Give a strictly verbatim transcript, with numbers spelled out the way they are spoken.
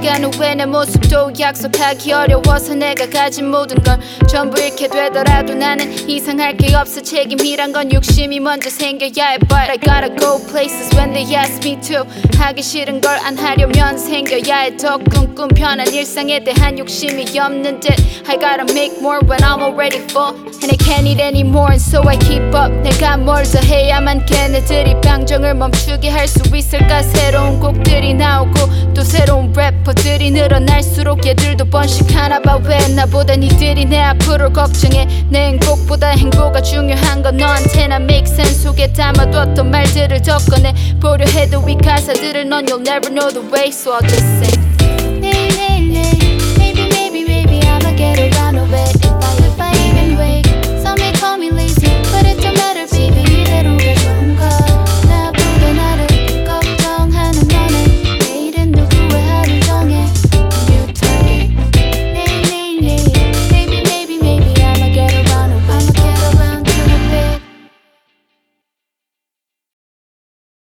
시간 후에 내 모습도 약속하기 어려워서 내가 가진 모든 걸 전부 잃게 되더라도 나는 이상할 게 없어. 책임이란 건 욕심이 먼저 생겨야 해. But I gotta go places when they ask me to. 하기 싫은 걸 안 하려면 생겨야 해. 더 꿈꾼 편한 일상에 대한 욕심이 없는 듯. I gotta make more when I'm already full and I can't eat anymore and so I keep up. 내가 뭘 더 해야만 걔네들이 방정을 멈추게 할 수 있을까. 새로운 곡들이 나오고 또 새로운 래퍼들이 늘어날수록 얘들도 번식하나 봐. 왜 나보다 니들이 내 앞으로 걱정해. 내 행복보다 행보가 중요한 건 너한테나 make sense 속에 담아뒀던 말들을 더 꺼내 보려 해도 이 가사들을 넌 you'll never know the way. So I'll just say